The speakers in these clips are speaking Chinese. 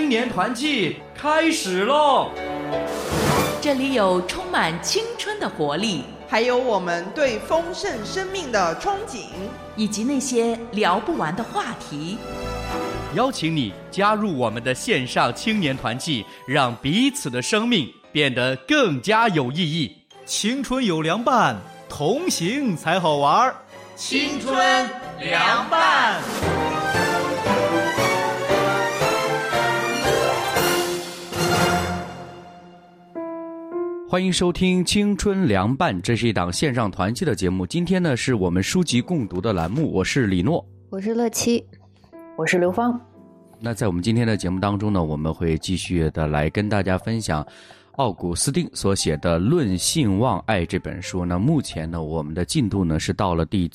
青年团契开始喽！ 这里有充满青春的活力， 还有我们对丰盛生命的憧憬， 以及那些聊不完的话题。 邀请你加入我们的线上青年团契，让彼此的生命变得更加有意义。 青春有凉拌，同行才好玩。 青春凉拌。欢迎收听青春凉拌，这是一档线上团契的节目。今天呢，是我们书籍共读的栏目，我是李诺， 我是乐七， 我是刘芳。 那在我们今天的节目当中呢，我们会继续的来跟大家分享奥古斯丁所写的《论性望爱》这本书。那目前呢，我们的进度呢是到了第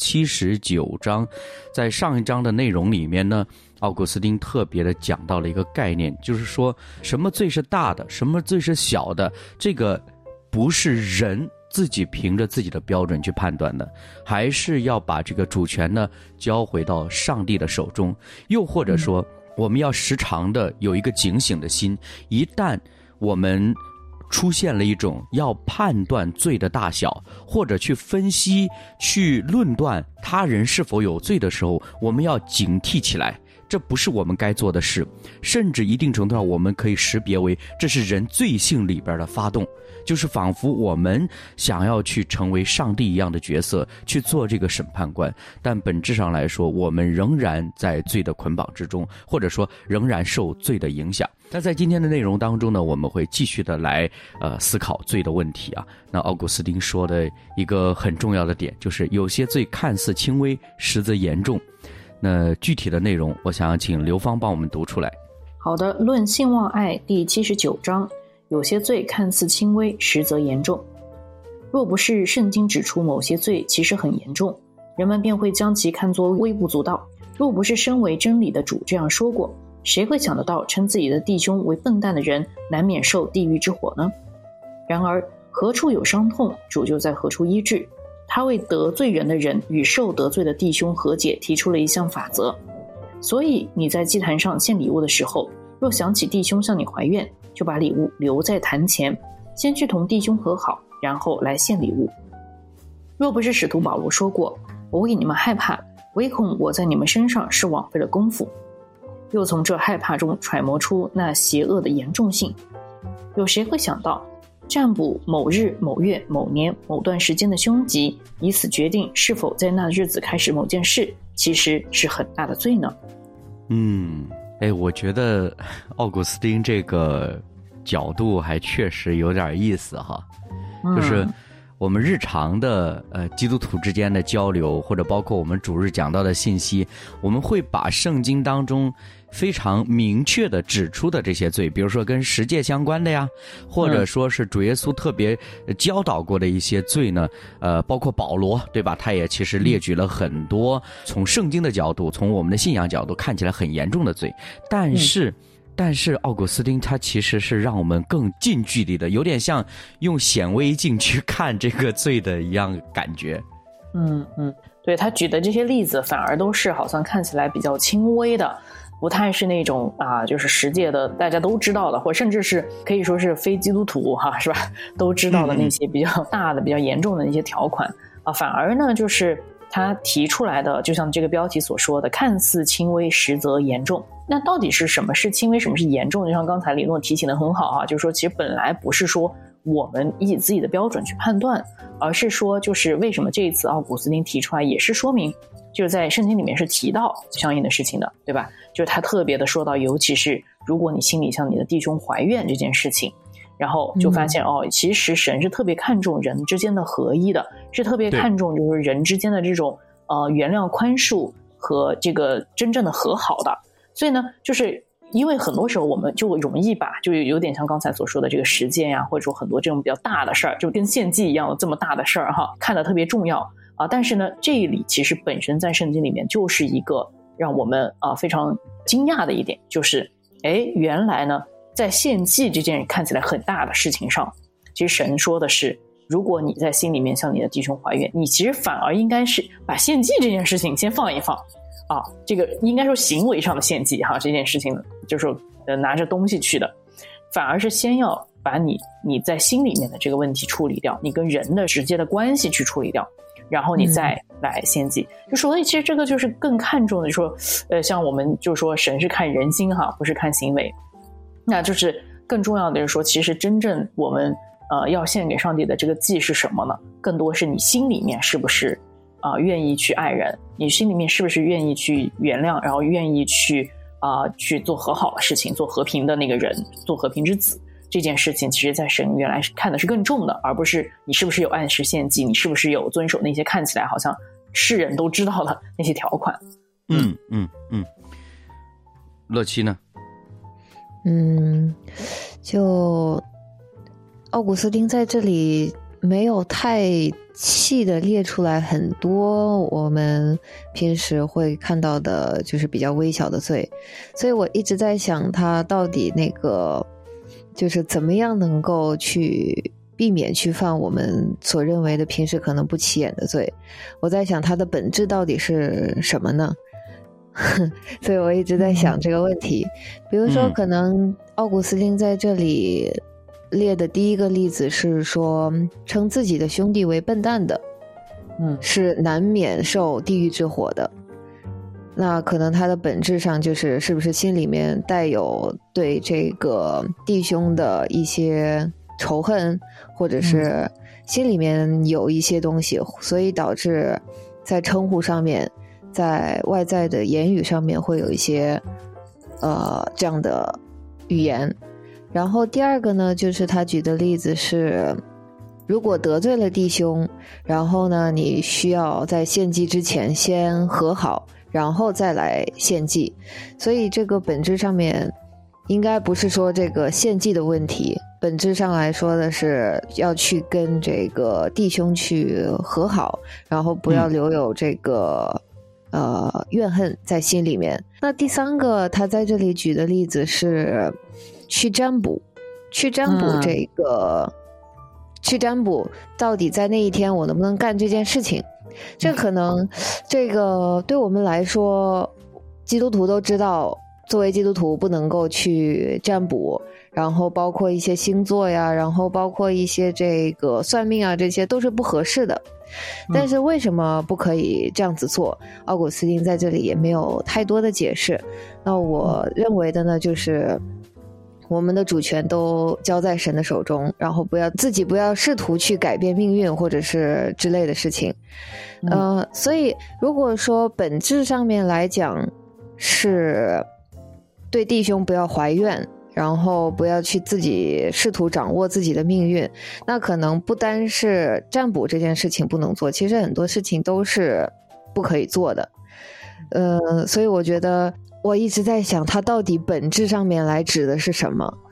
79章。在上一章的内容里面呢，奥古斯丁特别的讲到了一个概念，就是说什么罪是大的，什么罪是小的，这个不是人自己凭着自己的标准去判断的，还是要把这个主权呢交回到上帝的手中。又或者说，我们要时常的有一个警醒的心，一旦我们出现了一种要判断罪的大小，或者去分析、去论断他人是否有罪的时候，我们要警惕起来。这不是我们该做的事，甚至一定程度上我们可以识别为这是人罪性里边的发动，就是仿佛我们想要去成为上帝一样的角色，去做这个审判官，但本质上来说，我们仍然在罪的捆绑之中，或者说仍然受罪的影响。那在今天的内容当中呢，我们会继续的来思考罪的问题啊。那奥古斯丁说的一个很重要的点，就是有些罪看似轻微，实则严重。那具体的内容，我想要请刘芳帮我们读出来。 好的，《论性望爱》第79章，有些罪看似轻微，实则严重。若不是圣经指出某些罪其实很严重，人们便会将其看作微不足道。若不是身为真理的主这样说过，谁会想得到称自己的弟兄为笨蛋的人难免受地狱之火呢？然而何处有伤痛，主就在何处医治。他为得罪人的人与受得罪的弟兄和解提出了一项法则。所以你在祭坛上献礼物的时候，若想起弟兄向你怀怨，就把礼物留在坛前，先去同弟兄和好，然后来献礼物。若不是使徒保罗说过，我为你们害怕，唯恐我在你们身上是枉费了功夫，又从这害怕中揣摩出那邪恶的严重性。有谁会想到占卜某日某月某年某段时间的凶吉，以此决定是否在那日子开始某件事，其实是很大的罪呢？ 我觉得奥古斯丁这个角度还确实有点意思哈。就是我们日常的基督徒之间的交流，或者包括我们主日讲到的信息，我们会把圣经当中非常明确的指出的这些罪，比如说跟十诫相关的呀，或者说是主耶稣特别教导过的一些罪呢，包括保罗，对吧？他也其实列举了很多从圣经的角度，从我们的信仰角度看起来很严重的罪，但是奥古斯丁他其实是让我们更近距离的，有点像用显微镜去看这个罪的一样感觉。 对，他举的这些例子反而都是好像看起来比较轻微的，不太是那种就是十诫的大家都知道的，或甚至是可以说是非基督徒是吧，都知道的那些比较大的比较严重的那些条款反而呢就是他提出来的，就像这个标题所说的，看似轻微实则严重。那到底是什么是轻微，什么是严重？就像刚才李诺提醒的很好就是说其实本来不是说我们以自己的标准去判断，而是说就是为什么这一次奥古斯丁提出来，也是说明就是在圣经里面是提到相应的事情的，对吧？就是他特别的说到，尤其是如果你心里向你的弟兄怀怨这件事情，然后就发现其实神是特别看重人之间的合一的，是特别看重就是人之间的这种原谅宽恕和这个真正的和好的。所以呢就是因为很多时候我们就容易把就有点像刚才所说的这个实践呀，或者说很多这种比较大的事儿，就跟献祭一样的这么大的事儿看得特别重要但是呢这里其实本身在圣经里面就是一个让我们非常惊讶的一点，就是原来呢在献祭这件看起来很大的事情上，其实神说的是，如果你在心里面向你的弟兄怀怨，你其实反而应该是把献祭这件事情先放一放这个应该说行为上的献祭这件事情就是拿着东西去的，反而是先要把你在心里面的这个问题处理掉，你跟人的直接的关系去处理掉，然后你再来献祭。就所以其实这个就是更看重的，就说像我们就说神是看人心哈，不是看行为。那就是更重要的就是说，其实真正我们要献给上帝的这个祭是什么呢？更多是你心里面是不是愿意去爱人，你心里面是不是愿意去原谅，然后愿意去做和好的事情，做和平的那个人，做和平之子。这件事情其实在神原来是看的是更重的，而不是你是不是有按时献祭，你是不是有遵守那些看起来好像世人都知道的那些条款。 乐琪呢？ 就奥古斯丁在这里没有太细的列出来很多我们平时会看到的就是比较微小的罪，所以我一直在想他到底那个就是怎么样能够去避免去犯我们所认为的平时可能不起眼的罪。我在想它的本质到底是什么呢？所以我一直在想这个问题。比如说可能奥古斯丁在这里列的第一个例子是说称自己的兄弟为笨蛋的是难免受地狱之火的。那可能他的本质上就是是不是心里面带有对这个弟兄的一些仇恨，或者是心里面有一些东西，所以导致在称呼上面，在外在的言语上面会有一些这样的语言。然后第二个呢，就是他举的例子是如果得罪了弟兄，然后呢你需要在献祭之前先和好，然后再来献祭。所以这个本质上面应该不是说这个献祭的问题，本质上来说的是要去跟这个弟兄去和好，然后不要留有这个怨恨在心里面。那第三个他在这里举的例子是去占卜这个去占卜到底在那一天我能不能干这件事情。这可能这个对我们来说基督徒都知道，作为基督徒不能够去占卜，然后包括一些星座呀，然后包括一些这个算命啊，这些都是不合适的。但是为什么不可以这样子做？奥古斯丁在这里也没有太多的解释。那我认为的呢，就是我们的主权都交在神的手中，然后自己不要试图去改变命运或者是之类的事情。所以如果说本质上面来讲是对弟兄不要怀怨，然后不要去自己试图掌握自己的命运，那可能不单是占卜这件事情不能做，其实很多事情都是不可以做的。所以我觉得我一直在想它到底本质上面来指的是什么。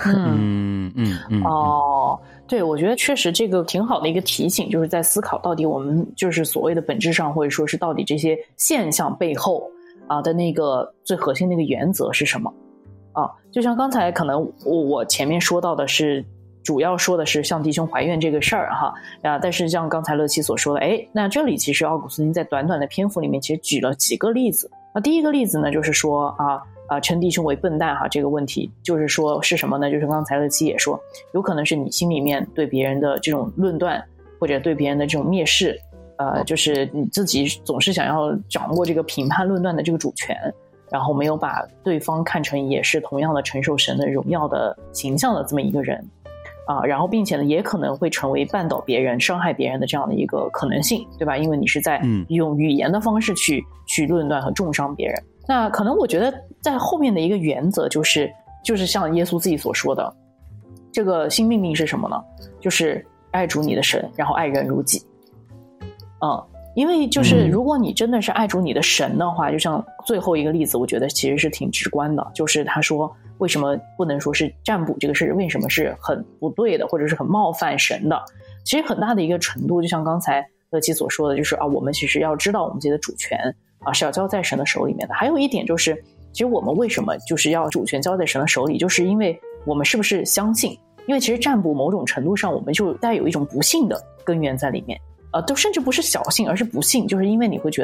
对，我觉得确实这个挺好的一个提醒，就是在思考到底我们就是所谓的本质上，或者说是到底这些现象背后的那个最核心的一个原则是什么。就像刚才可能我前面说到的是主要说的是向弟兄怀怨这个事儿哈，但是像刚才乐琪所说的，那这里其实奥古斯丁在短短的篇幅里面其实举了几个例子。第一个例子呢，就是说称弟兄为笨蛋哈，这个问题就是说是什么呢？就是刚才乐琪也说，有可能是你心里面对别人的这种论断，或者对别人的这种蔑视，就是你自己总是想要掌握这个评判论断的这个主权，然后没有把对方看成也是同样的承受神的荣耀的形象的这么一个人然后并且呢也可能会成为绊倒别人伤害别人的这样的一个可能性，对吧？因为你是在用语言的方式去论断和重伤别人。那可能我觉得在后面的一个原则就是像耶稣自己所说的，这个新命令是什么呢？就是爱主你的神，然后爱人如己。因为就是如果你真的是爱主你的神的话，就像最后一个例子我觉得其实是挺直观的，就是他说为什么不能说是占卜这个事为什么是很不对的，或者是很冒犯神的。其实很大的一个程度就像刚才乐琪所说的，就是我们其实要知道我们自己的主权是要交在神的手里面的。还有一点就是其实我们为什么就是要主权交在神的手里，就是因为我们是不是相信，因为其实占卜某种程度上我们就带有一种不信的根源在里面都甚至不是小信而是不信，就是因为你会觉得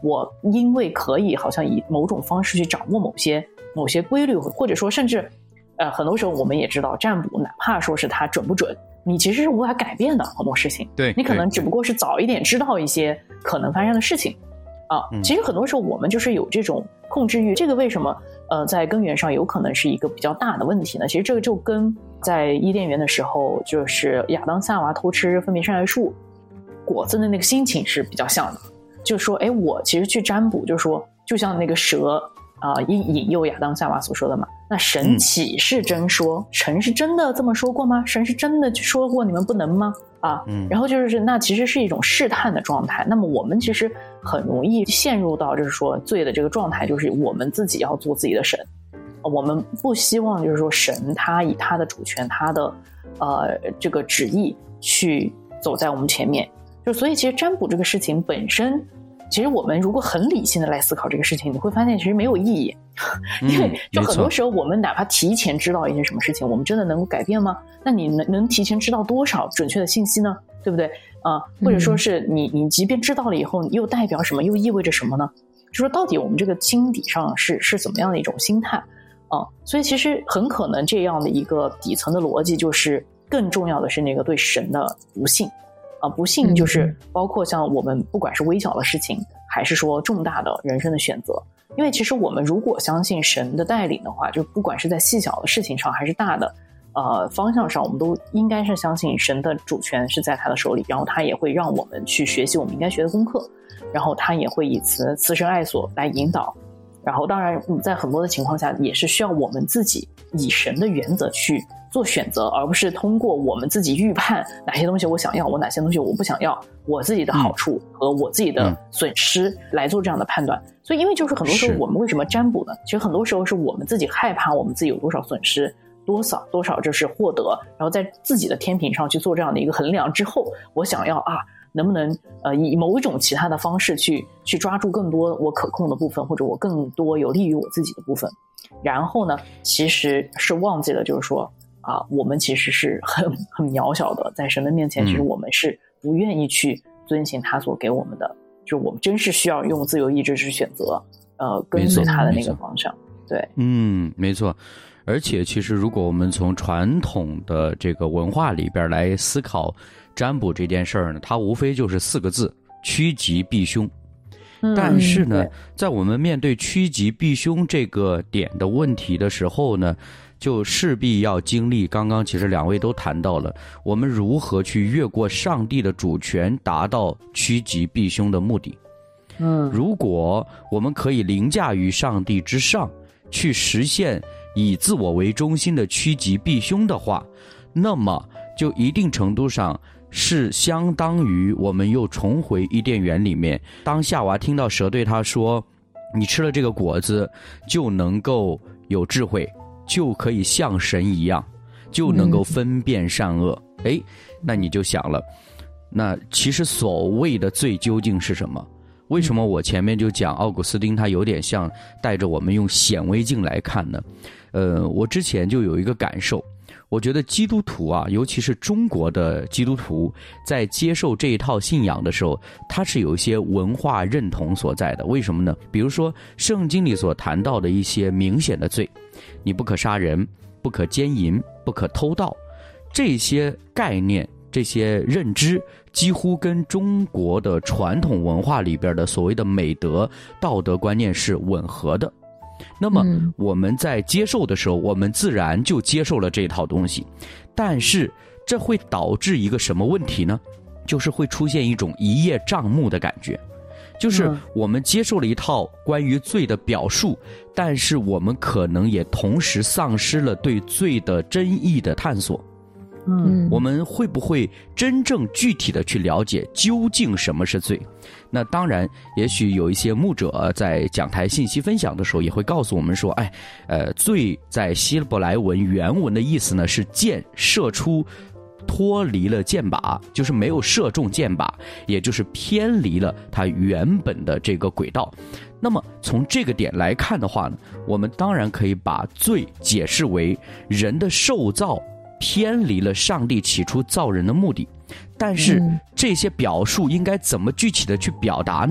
我因为可以好像以某种方式去掌握某些规律，或者说甚至很多时候我们也知道占卜哪怕说是它准不准，你其实是无法改变的很多事情， 对， 你可能只不过是早一点知道一些可能发生的事情啊。其实很多时候我们就是有这种控制欲，这个为什么在根源上有可能是一个比较大的问题呢？其实这个就跟在伊甸园的时候，就是亚当夏娃偷吃分别善恶树果子的那个心情是比较像的，就是说我其实去占卜，就是说就像那个蛇引诱亚当夏娃所说的嘛，那神岂是真说？神是真的这么说过吗？神是真的说过你们不能吗？然后就是那其实是一种试探的状态。那么我们其实很容易陷入到就是说罪的这个状态，就是我们自己要做自己的神，我们不希望就是说神他以他的主权，他的这个旨意去走在我们前面。就所以其实占卜这个事情本身，其实我们如果很理性的来思考这个事情，你会发现其实没有意义，因为就很多时候我们哪怕提前知道一些什么事情，我们真的能够改变吗？那你能提前知道多少准确的信息呢？对不对？或者说是你即便知道了以后，又代表什么？又意味着什么呢？就说到底我们这个心底上是怎么样的一种心态所以其实很可能这样的一个底层的逻辑，就是更重要的是那个对神的不信。不幸就是包括像我们不管是微小的事情，还是说重大的人生的选择，因为其实我们如果相信神的带领的话，就不管是在细小的事情上还是大的方向上，我们都应该是相信神的主权是在他的手里，然后他也会让我们去学习我们应该学的功课，然后他也会以慈神爱所来引导，然后当然在很多的情况下也是需要我们自己以神的原则去做选择，而不是通过我们自己预判哪些东西我想要，我哪些东西我不想要，我自己的好处和我自己的损失来做这样的判断。所以因为就是很多时候我们为什么占卜呢？其实很多时候是我们自己害怕我们自己有多少损失，多少就是获得，然后在自己的天平上去做这样的一个衡量之后，我想要能不能以某一种其他的方式去抓住更多我可控的部分，或者我更多有利于我自己的部分。然后呢其实是忘记了就是说我们其实是很渺小的，在神的面前其实我们是不愿意去遵行他所给我们的，就是我们真是需要用自由意志去选择跟随他的那个方向。对， 没错。而且其实如果我们从传统的这个文化里边来思考占卜这件事儿呢，它无非就是4个字：趋吉避凶。但是呢在我们面对趋吉避凶这个点的问题的时候呢，就势必要经历刚刚其实2位都谈到了，我们如何去越过上帝的主权，达到趋吉避凶的目的。如果我们可以凌驾于上帝之上，去实现以自我为中心的趋吉避凶的话，那么就一定程度上是相当于我们又重回伊甸园里面，当夏娃听到蛇对他说你吃了这个果子就能够有智慧，就可以像神一样，就能够分辨善恶。那你就想了，那其实所谓的罪究竟是什么？为什么我前面就讲奥古斯丁他有点像带着我们用显微镜来看呢？我之前就有一个感受，我觉得基督徒尤其是中国的基督徒，在接受这一套信仰的时候，它是有一些文化认同所在的。为什么呢？比如说圣经里所谈到的一些明显的罪，你不可杀人，不可奸淫，不可偷盗，这些概念这些认知几乎跟中国的传统文化里边的所谓的美德道德观念是吻合的。那么我们在接受的时候，我们自然就接受了这套东西，但是这会导致一个什么问题呢？就是会出现一种一叶障目的感觉，就是我们接受了一套关于罪的表述，但是我们可能也同时丧失了对罪的真意的探索。我们会不会真正具体的去了解究竟什么是罪？那当然也许有一些牧者在讲台信息分享的时候也会告诉我们说罪在希伯来文原文的意思呢是箭射出脱离了箭靶，就是没有射中箭靶，也就是偏离了它原本的这个轨道。那么从这个点来看的话呢，我们当然可以把罪解释为人的受造偏离了上帝起初造人的目的。但是这些表述应该怎么具体的去表达呢？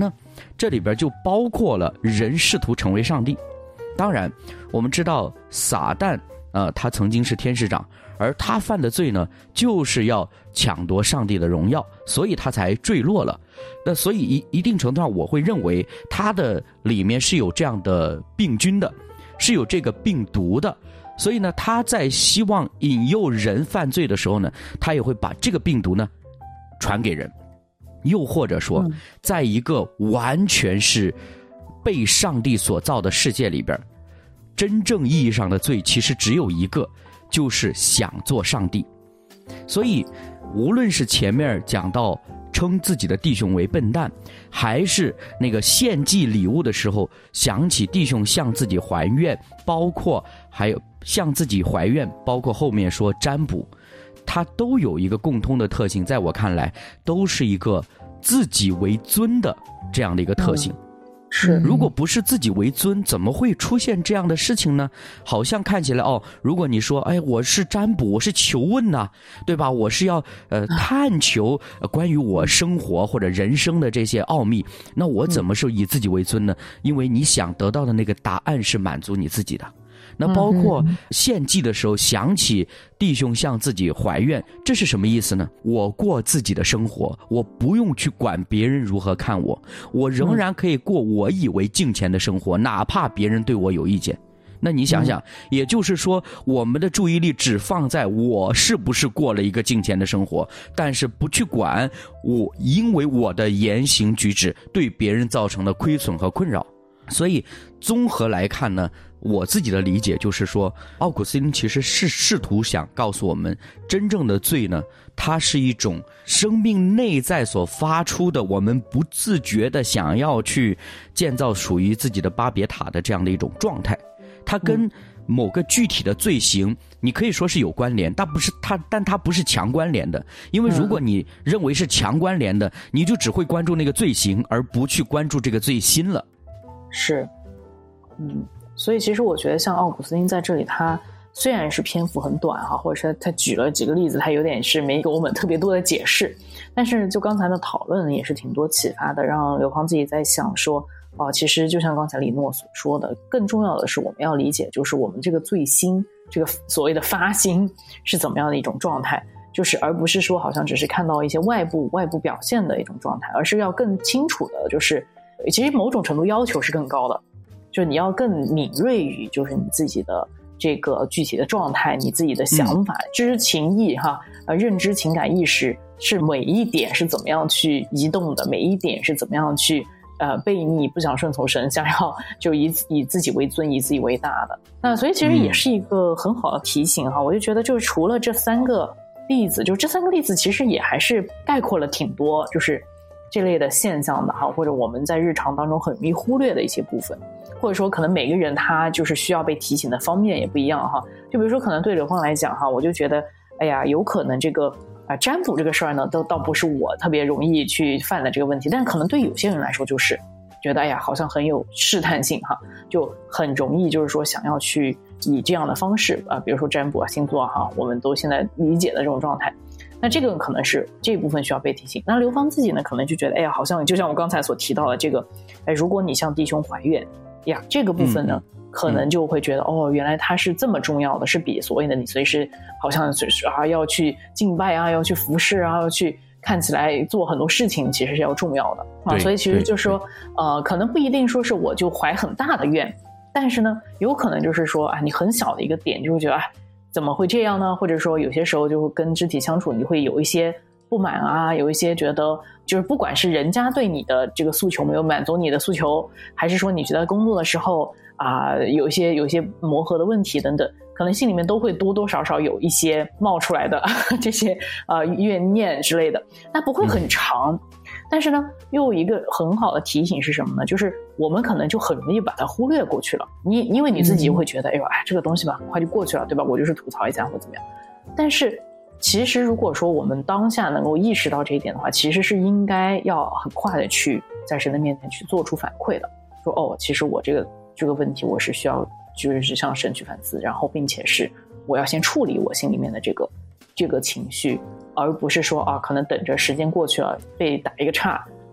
这里边就包括了人试图成为上帝。当然我们知道撒旦他曾经是天使长，而他犯的罪呢就是要抢夺上帝的荣耀，所以他才坠落了。那所以一定程度上我会认为他的里面是有这样的病菌的，是有这个病毒的，所以呢他在希望引诱人犯罪的时候呢，他也会把这个病毒呢传给人。又或者说在一个完全是被上帝所造的世界里边，真正意义上的罪其实只有一个，就是想做上帝。所以无论是前面讲到称自己的弟兄为笨蛋，还是那个献祭礼物的时候想起弟兄向自己还愿，包括还有向自己还愿，包括后面说占卜，它都有一个共通的特性，在我看来都是一个自己为尊的这样的一个特性。 是， 如果不是自己为尊，怎么会出现这样的事情呢？好像看起来如果你说我是占卜，我是求问呐，对吧？我是要探求关于我生活或者人生的这些奥秘，那我怎么是以自己为尊呢？因为你想得到的那个答案是满足你自己的。那包括献祭的时候想起弟兄向自己还愿，这是什么意思呢？我过自己的生活，我不用去管别人如何看我，我仍然可以过我以为敬虔的生活，哪怕别人对我有意见。那你想想，也就是说我们的注意力只放在我是不是过了一个敬虔的生活，但是不去管我因为我的言行举止对别人造成的亏损和困扰。所以综合来看呢，我自己的理解就是说，奥古斯丁其实是试图想告诉我们，真正的罪呢，它是一种生命内在所发出的，我们不自觉的想要去建造属于自己的巴别塔的这样的一种状态。它跟某个具体的罪行你可以说是有关联，但它不是强关联的。因为如果你认为是强关联的，你就只会关注那个罪行，而不去关注这个罪心了。 是，所以其实我觉得像奥古斯丁在这里，他虽然是篇幅很短哈，或者是他举了几个例子，他有点是没给我们特别多的解释，但是就刚才的讨论也是挺多启发的，让刘芳自己在想说其实就像刚才李诺所说的，更重要的是我们要理解，就是我们这个罪心，这个所谓的发心是怎么样的一种状态，就是而不是说好像只是看到一些外部表现的一种状态，而是要更清楚的，就是其实某种程度要求是更高的，就是你要更敏锐于就是你自己的这个具体的状态，你自己的想法、知情意认知情感意识是每一点是怎么样去移动的，每一点是怎么样去悖逆不想顺从神，想要就以自己为尊，以自己为大的。那所以其实也是一个很好的提醒我就觉得就是除了这三个例子，就这三个例子其实也还是概括了挺多就是这类的现象的或者我们在日常当中很容易忽略的一些部分，或者说可能每个人他就是需要被提醒的方面也不一样就比如说可能对刘芳来讲我就觉得有可能这个占卜这个事儿呢倒不是我特别容易去犯的这个问题，但可能对有些人来说就是觉得好像很有试探性就很容易就是说想要去以这样的方式比如说占卜星座我们都现在理解的这种状态，那这个可能是这一部分需要被提醒。那刘芳自己呢可能就觉得好像就像我刚才所提到的这个如果你向弟兄还愿这个部分呢可能就会觉得原来它是这么重要的，是比所谓的你随时好像随时要去敬拜要去服侍要去看起来做很多事情其实是要重要的所以其实就是说可能不一定说是我就怀很大的愿，但是呢有可能就是说你很小的一个点就会觉得怎么会这样呢？或者说有些时候就会跟肢体相处你会有一些不满有一些觉得就是不管是人家对你的这个诉求没有满足你的诉求，还是说你觉得工作的时候有一些磨合的问题等等，可能心里面都会多多少少有一些冒出来的这些怨念之类的，那不会很长但是呢又有一个很好的提醒是什么呢？就是我们可能就很容易把它忽略过去了，因为你自己会觉得这个东西吧很快就过去了，对吧？我就是吐槽一下或怎么样，但是其实如果说我们当下能够意识到这一点的话，其实是应该要很快的去在神的面前去做出反馈的，说其实我这个问题我是需要就是向神去反思，然后并且是我要先处理我心里面的这个情绪，而不是说可能等着时间过去了被打一个岔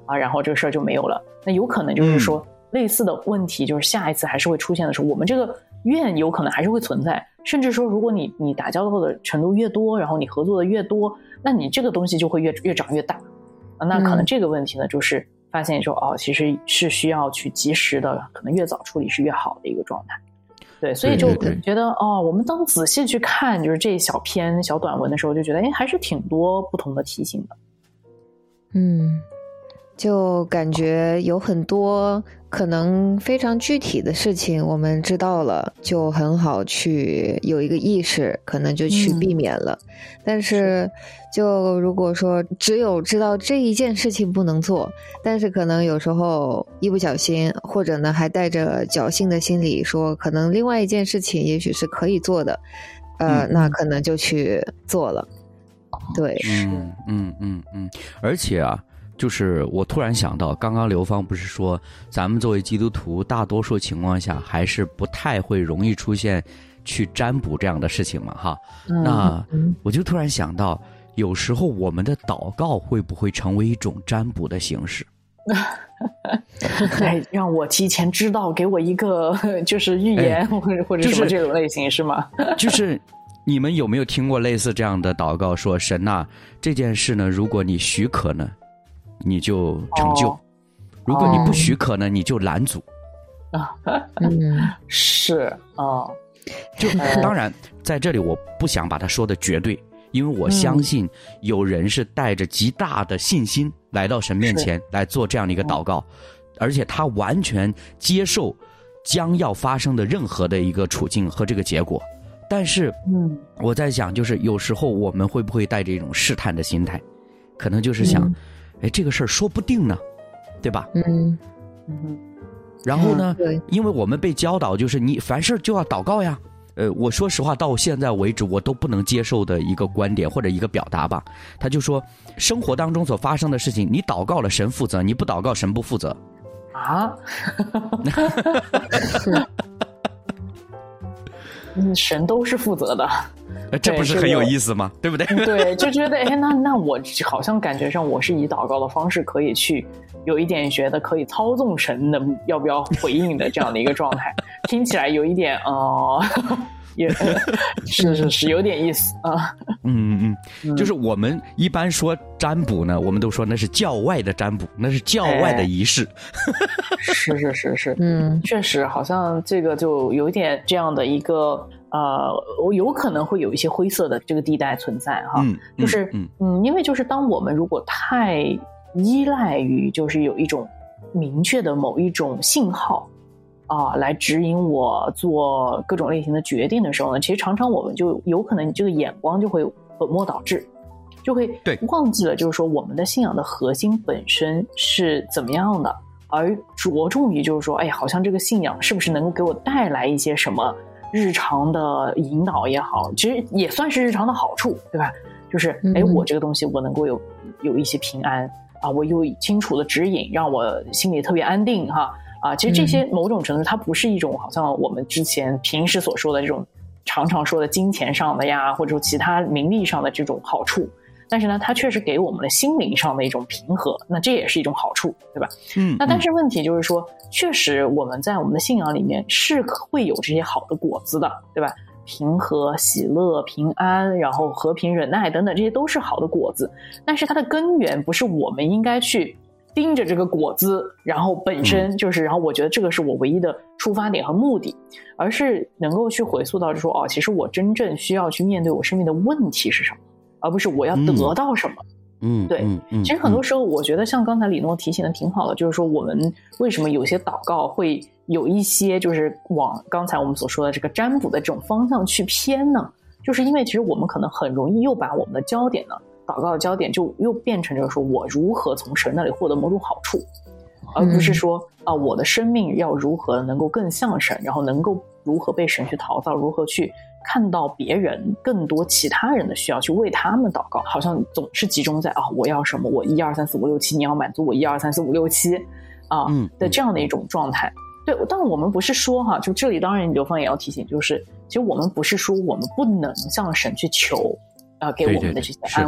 啊，然后这个事儿就没有了。那有可能就是说类似的问题就是下一次还是会出现的时候，我们这个怨有可能还是会存在，甚至说如果你打交道的程度越多，然后你合作的越多，那你这个东西就会越长越大啊。那可能这个问题呢，就是发现说其实是需要去及时的，可能越早处理是越好的一个状态。对，所以就觉得我们当仔细去看就是这一小篇小短文的时候，就觉得还是挺多不同的提醒的。 就感觉有很多可能非常具体的事情我们知道了，就很好去有一个意识，可能就去避免了。但是就如果说只有知道这一件事情不能做，但是可能有时候一不小心，或者呢还带着侥幸的心理说可能另外一件事情也许是可以做的，那可能就去做了。对， 而且啊，就是我突然想到，刚刚刘芳不是说咱们作为基督徒大多数情况下还是不太会容易出现去占卜这样的事情嘛哈。那我就突然想到，有时候我们的祷告会不会成为一种占卜的形式？ 让我提前知道，给我一个就是预言，或者什么这种类型是吗？ 就是你们有没有听过类似这样的祷告，说神啊，这件事呢，如果你许可呢，你就成就；如果你不许可呢，你就拦阻。 是就当然在这里我不想把它说的绝对，因为我相信有人是带着极大的信心来到神面前来做这样的一个祷告，而且他完全接受将要发生的任何的一个处境和这个结果。但是我在想，就是有时候我们会不会带着一种试探的心态，可能就是想这个事儿说不定呢，对吧？然后呢，因为我们被教导就是你凡事就要祷告呀。我说实话，到现在为止我都不能接受的一个观点或者一个表达吧。他就说，生活当中所发生的事情，你祷告了神负责，你不祷告神不负责啊。神都是负责的， 这不是很有意思吗？对不对？ 对，就觉得那我好像感觉上我是以祷告的方式可以去有一点觉得可以操纵神的要不要回应的这样的一个状态，听起来有一点也是有点意思啊。 就是我们一般说占卜呢，我们都说那是教外的占卜，那是教外的仪式。 是，确实好像这个就有一点这样的一个有可能会有一些灰色的这个地带存在哈。就是因为就是当我们如果太依赖于就是有一种明确的某一种信号来指引我做各种类型的决定的时候呢，其实常常我们就有可能这个眼光就会本末倒置，就会忘记了就是说我们的信仰的核心本身是怎么样的，而着重于就是说好像这个信仰是不是能够给我带来一些什么日常的引导也好，其实也算是日常的好处，对吧？就是我这个东西我能够有一些平安我有清楚的指引，让我心里特别安定哈。其实这些某种程度它不是一种好像我们之前平时所说的这种常常说的金钱上的呀，或者说其他名利上的这种好处，但是呢它确实给我们的心灵上的一种平和，那这也是一种好处，对吧？那但是问题就是说，确实我们在我们的信仰里面是会有这些好的果子的，对吧？平和、喜乐、平安，然后和平、忍耐等等，这些都是好的果子，但是它的根源不是我们应该去盯着这个果子，然后本身就是然后我觉得这个是我唯一的出发点和目的，而是能够去回溯到就说其实我真正需要去面对我生命的问题是什么，而不是我要得到什么。对，其实很多时候我觉得像刚才李诺提醒的挺好的，就是说我们为什么有些祷告会有一些就是往刚才我们所说的这个占卜的这种方向去偏呢，就是因为其实我们可能很容易又把我们的焦点呢，祷告的焦点就又变成就是说我如何从神那里获得某种好处，而不是说我的生命要如何能够更像神，然后能够如何被神去陶造，如何去看到别人更多其他人的需要，去为他们祷告，好像总是集中在我要什么，我1 2 3 4 5 6 7，你要满足我1 2 3 4 5 6 7的这样的一种状态。对，但我们不是说就这里当然刘芳也要提醒，就是其实我们不是说我们不能向神去求给我们的这些安慰，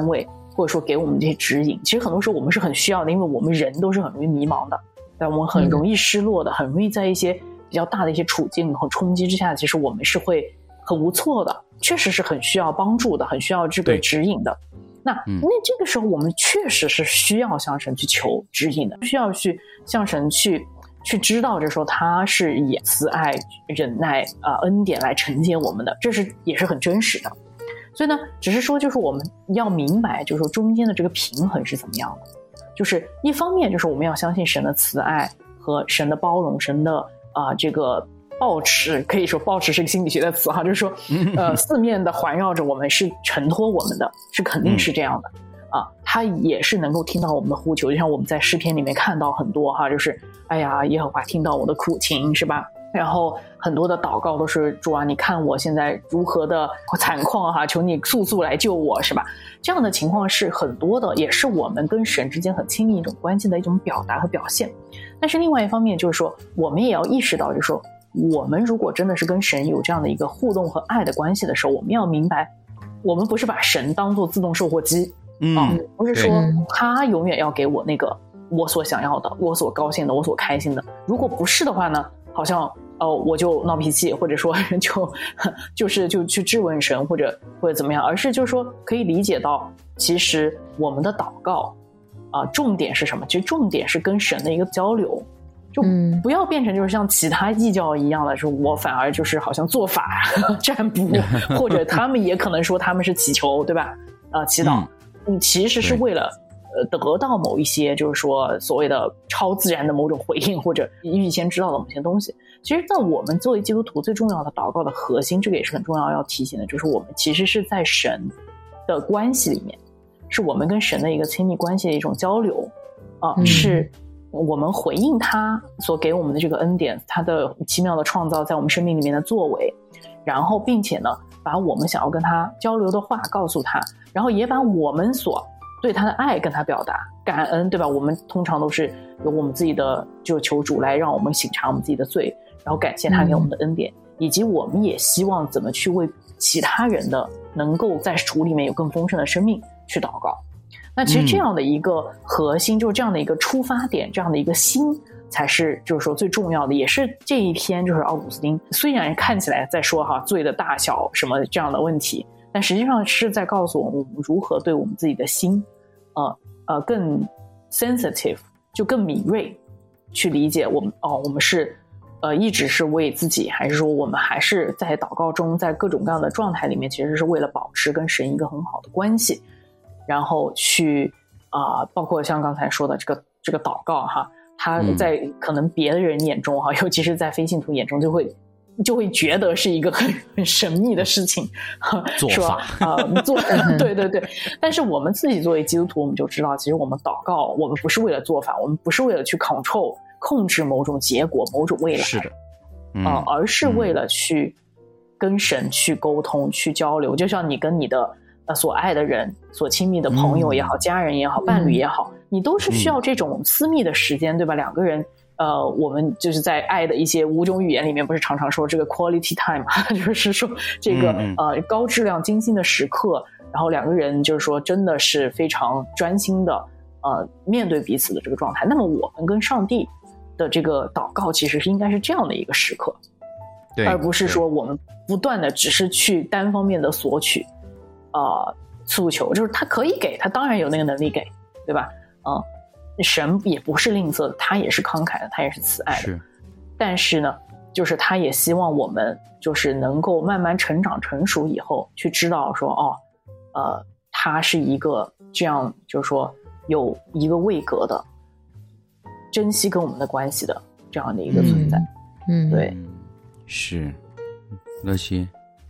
或者说给我们这些指引。其实很多时候我们是很需要的，因为我们人都是很容易迷茫的，对，我们很容易失落的，很容易在一些比较大的一些处境和冲击之下，其实我们是会很无措的，确实是很需要帮助的，很需要这个指引的。那这个时候我们确实是需要向神去求指引的，需要去向神去知道，就是说他是以慈爱、忍耐、恩典来承接我们的，这是也是很真实的。所以呢，只是说就是我们要明白，就是说中间的这个平衡是怎么样的。就是一方面就是我们要相信神的慈爱和神的包容，神的这个抱持，可以说抱持是个心理学的词哈，就是说四面的环绕着我们，是承托我们的，是肯定是这样的。他也是能够听到我们的呼求，就像我们在诗篇里面看到很多哈，就是哎呀，耶和华听到我的苦情，是吧？然后很多的祷告都是主啊，你看我现在如何的惨况哈，求你速速来救我，是吧？这样的情况是很多的，也是我们跟神之间很亲密一种关系的一种表达和表现。但是另外一方面就是说，我们也要意识到，就是说我们如果真的是跟神有这样的一个互动和爱的关系的时候，我们要明白，我们不是把神当作自动售货机，不是说他永远要给我那个我所想要的，我所高兴的，我所开心的。如果不是的话呢，好像我就闹脾气，或者说就去质问神，或者怎么样，而是就是说可以理解到，其实我们的祷告重点是什么？其实重点是跟神的一个交流，就不要变成就是像其他异教一样的，就是我反而就是好像做法占卜，或者他们也可能说他们是祈求，对吧？祈祷，其实是为了得到某一些就是说所谓的超自然的某种回应，或者预先知道的某些东西。其实在我们作为基督徒最重要的祷告的核心，这个也是很重要要提醒的，就是我们其实是在神的关系里面，是我们跟神的一个亲密关系的一种交流是我们回应他所给我们的这个恩典，他的奇妙的创造在我们生命里面的作为，然后并且呢把我们想要跟他交流的话告诉他，然后也把我们所对他的爱跟他表达，感恩，对吧？我们通常都是有我们自己的就求主来让我们省察我们自己的罪，然后感谢他给我们的恩典，以及我们也希望怎么去为其他人的能够在主里面有更丰盛的生命去祷告。那其实这样的一个核心，就是这样的一个出发点，这样的一个心，才是就是说最重要的，也是这一篇就是奥古斯丁虽然看起来在说罪的大小什么这样的问题，但实际上是在告诉我们如何对我们自己的心更 sensitive， 就更敏锐去理解我们我们是一直是为自己，还是说我们还是在祷告中，在各种各样的状态里面，其实是为了保持跟神一个很好的关系，然后去包括像刚才说的这个祷告他在可能别的人眼中尤其是在非信徒眼中就会觉得是一个很神秘的事情， 做法对对对。但是我们自己作为基督徒，我们就知道，其实我们祷告，我们不是为了做法，我们不是为了去控制某种结果、某种未来， 是的， 而是为了去跟神去沟通、去交流。就像你跟你的所爱的人、所亲密的朋友也好、家人也好、伴侣也好，你都是需要这种私密的时间，对吧？两个人。我们就是在爱的一些五种语言里面，不是常常说这个 quality time 就是说这个高质量精心的时刻，然后两个人就是说真的是非常专心的面对彼此的这个状态。那么我们跟上帝的这个祷告其实是应该是这样的一个时刻，对，而不是说我们不断的只是去单方面的索取诉求，就是他可以给，他当然有那个能力给，对吧？神也不是吝啬的，他也是慷慨的，他也是慈爱的。但是呢，就是他也希望我们就是能够慢慢成长成熟以后，去知道说他是一个这样，就是说有一个位格的，珍惜跟我们的关系的这样的一个存在。对， 是。乐西，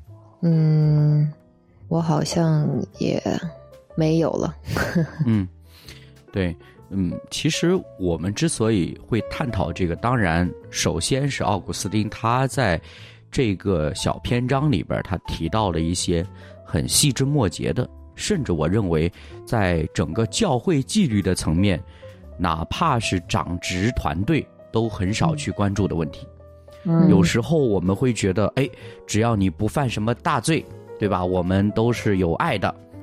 我好像也没有了。 对。其实我们之所以会探讨这个，当然首先是奥古斯丁他在这个小篇章里边他提到了一些很细枝末节的，甚至我认为在整个教会纪律的层面，哪怕是长职团队都很少去关注的问题。有时候我们会觉得只要你不犯什么大罪，对吧，我们都是有爱的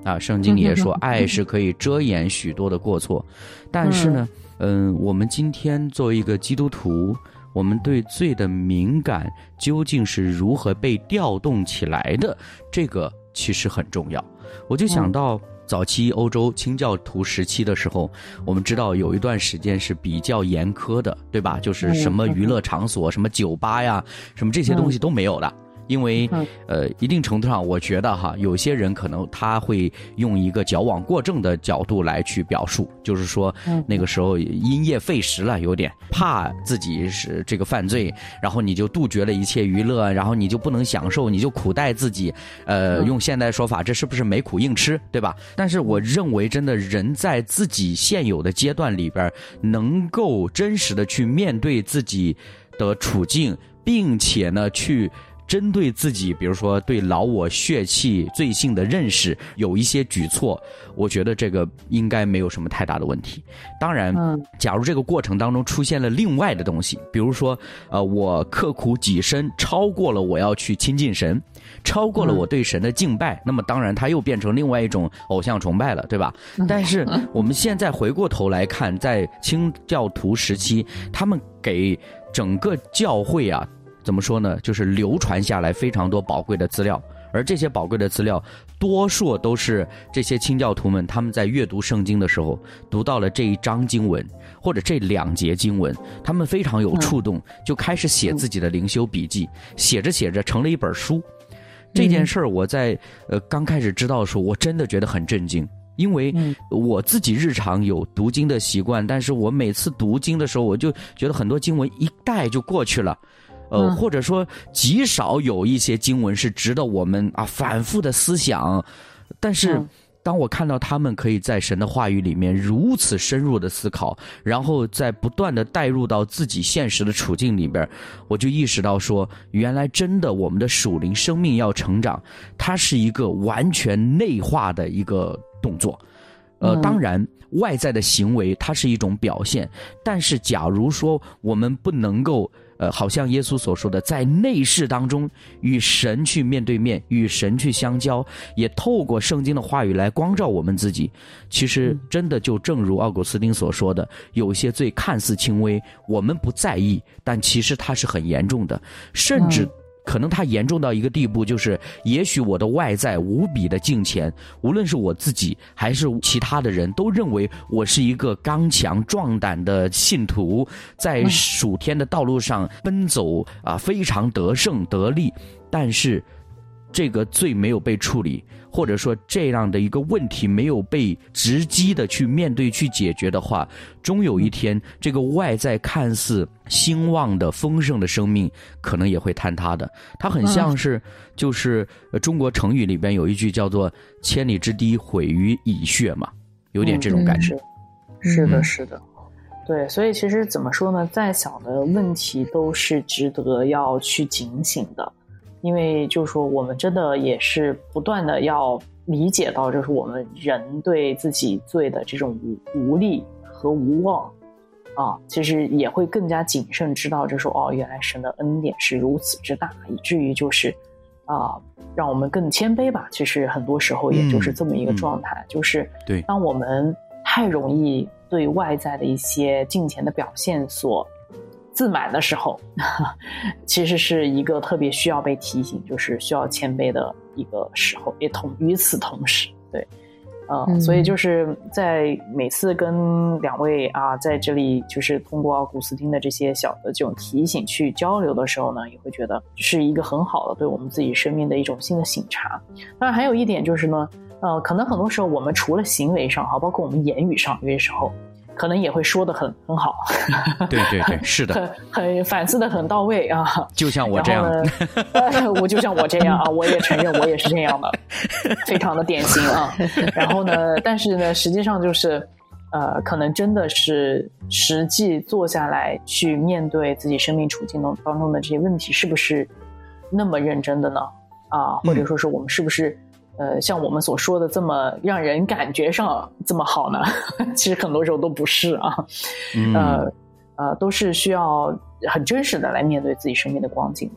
啊，圣经里也说爱是可以遮掩许多的过错。但是呢，我们今天作为一个基督徒，我们对罪的敏感究竟是如何被调动起来的，这个其实很重要。我就想到早期欧洲清教徒时期的时候，我们知道有一段时间是比较严苛的，对吧？就是什么娱乐场所，什么酒吧呀，什么这些东西都没有的。因为一定程度上我觉得哈，有些人可能他会用一个矫枉过正的角度来去表述，就是说那个时候因噎废食了，有点怕自己是这个犯罪，然后你就杜绝了一切娱乐，然后你就不能享受，你就苦待自己，用现代说法，这是不是没苦硬吃，对吧？但是我认为真的人在自己现有的阶段里边能够真实的去面对自己的处境，并且呢去针对自己，比如说对老我血气罪性的认识有一些举措，我觉得这个应该没有什么太大的问题。当然假如这个过程当中出现了另外的东西，比如说我刻苦己身超过了我要去亲近神，超过了我对神的敬拜，那么当然它又变成另外一种偶像崇拜了，对吧？但是我们现在回过头来看，在清教徒时期，他们给整个教会啊怎么说呢，就是流传下来非常多宝贵的资料，而这些宝贵的资料多数都是这些清教徒们他们在阅读圣经的时候读到了这一章经文或者这2节经文，他们非常有触动，就开始写自己的灵修笔记，写着写着成了一本书。这件事儿我在刚开始知道的时候，我真的觉得很震惊。因为我自己日常有读经的习惯，但是我每次读经的时候，我就觉得很多经文一带就过去了。或者说极少有一些经文是值得我们反复的思想，但是当我看到他们可以在神的话语里面如此深入的思考，然后再不断的带入到自己现实的处境里边，我就意识到说，原来真的我们的属灵生命要成长，它是一个完全内化的一个动作。当然外在的行为它是一种表现，但是假如说我们不能够好像耶稣所说的，在内室当中与神去面对面，与神去相交，也透过圣经的话语来光照我们自己。其实真的就正如奥古斯丁所说的，有些罪看似轻微，我们不在意，但其实它是很严重的，甚至可能它严重到一个地步，就是也许我的外在无比的敬虔，无论是我自己还是其他的人都认为我是一个刚强壮胆的信徒，在属天的道路上奔走非常得胜得力，但是这个罪没有被处理，或者说这样的一个问题没有被直击的去面对去解决的话，终有一天这个外在看似兴旺的丰盛的生命可能也会坍塌的。它很像是就是中国成语里边有一句叫做千里之堤毁于蚁穴嘛，有点这种感觉。 是的是的，对，所以其实怎么说呢，再小的问题都是值得要去警醒的。因为就是说我们真的也是不断的要理解到，就是我们人对自己罪的这种无力和无望其实也会更加谨慎，知道就是说原来神的恩典是如此之大，以至于就是让我们更谦卑吧。其实很多时候也就是这么一个状态，就是当我们太容易对外在的一些敬虔的表现所自满的时候，其实是一个特别需要被提醒，就是需要谦卑的一个时候，也与此同时，对，所以就是在每次跟两位在这里就是通过奥古斯丁的这些小的这种提醒去交流的时候呢，也会觉得是一个很好的对我们自己生命的一种新的省察。当然还有一点就是呢，可能很多时候我们除了行为上包括我们言语上，有些时候可能也会说得很好，对对对，是的， 很反思的很到位就像我这样， 我就像我这样我也承认我也是这样的，非常的典型然后呢，但是呢，实际上就是可能真的是实际坐下来去面对自己生命处境当中的这些问题，是不是那么认真的呢？或者说是我们是不是像我们所说的这么让人感觉上这么好呢？其实很多时候都不是都是需要很真实的来面对自己生命的光景的。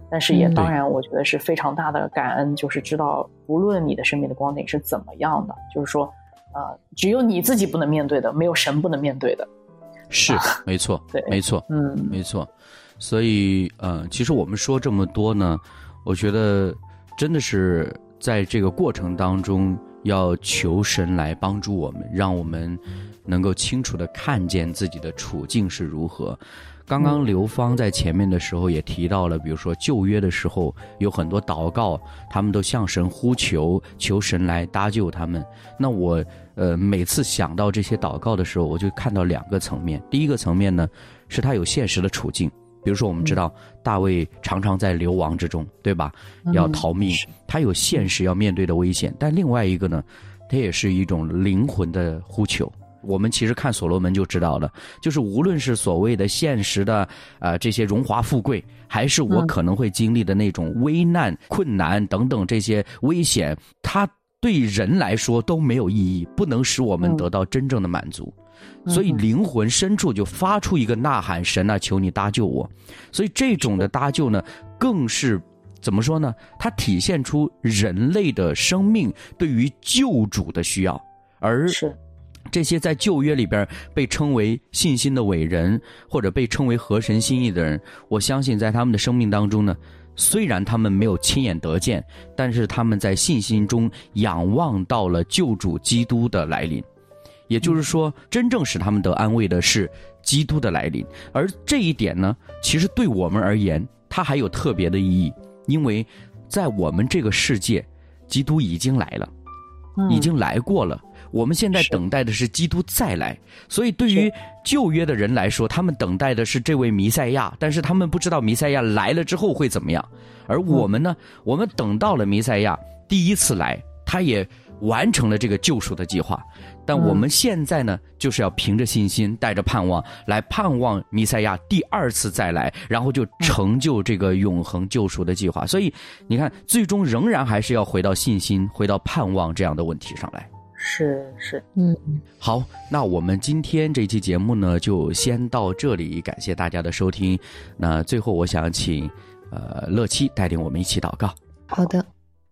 但是也当然我觉得是非常大的感恩，就是知道无论你的生命的光景是怎么样的，就是说只有你自己不能面对的，没有神不能面对的。 是，没错， 对， 没错，没错。所以其实我们说这么多呢，我觉得真的是在这个过程当中要求神来帮助我们，让我们能够清楚地看见自己的处境是如何。刚刚刘芳在前面的时候也提到了，比如说旧约的时候有很多祷告，他们都向神呼求，求神来搭救他们。那我每次想到这些祷告的时候，我就看到两个层面。第一个层面呢，是他有现实的处境，比如说我们知道大卫常常在流亡之中，对吧？要逃命，他有现实要面对的危险。但另外一个呢，他也是一种灵魂的呼求。我们其实看所罗门就知道了，就是无论是所谓的现实的这些荣华富贵，还是我可能会经历的那种危难、困难等等这些危险，它对人来说都没有意义，不能使我们得到真正的满足。所以灵魂深处就发出一个呐喊，神啊，求你搭救我。所以这种的搭救呢，更是怎么说呢？它体现出人类的生命对于救主的需要。而这些在旧约里边被称为信心的伟人，或者被称为合神心意的人，我相信在他们的生命当中呢，虽然他们没有亲眼得见，但是他们在信心中仰望到了救主基督的来临。也就是说，真正使他们得安慰的是基督的来临。而这一点呢，其实对我们而言它还有特别的意义，因为在我们这个世界，基督已经来了，已经来过了，我们现在等待的是基督再来。所以对于旧约的人来说，他们等待的是这位弥赛亚，但是他们不知道弥赛亚来了之后会怎么样。而我们呢，我们等到了弥赛亚第一次来，他也完成了这个救赎的计划。但我们现在呢，就是要凭着信心，带着盼望来盼望弥赛亚第二次再来，然后就成就这个永恒救赎的计划。所以你看，最终仍然还是要回到信心，回到盼望这样的问题上来。 是， 好，那我们今天这期节目呢，就先到这里，感谢大家的收听。那最后我想请乐七带领我们一起祷告。 好的。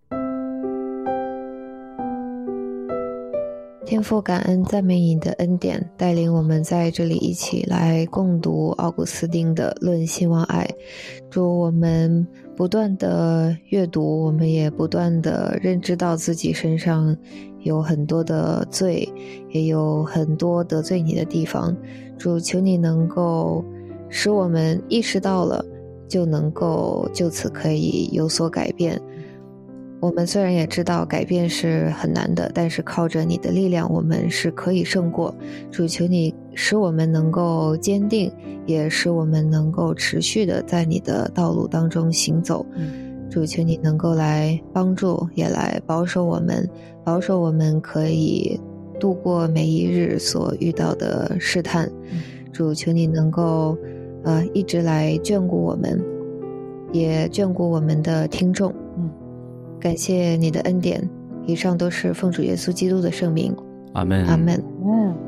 天父，感恩赞美你的恩典，带领我们在这里一起来共读奥古斯丁的《论兴旺爱》。祝我们不断的阅读，我们也不断的认知到自己身上有很多的罪，也有很多得罪你的地方。主，求你能够使我们意识到了，就能够就此可以有所改变。我们虽然也知道改变是很难的，但是靠着你的力量，我们是可以胜过。主，求你使我们能够坚定，也使我们能够持续的在你的道路当中行走。主，求你能够来帮助，也来保守我们可以度过每一日所遇到的试探。主，求你能够一直来眷顾我们，也眷顾我们的听众。感谢你的恩典，以上都是奉主耶稣基督的圣名。 阿们。 阿们。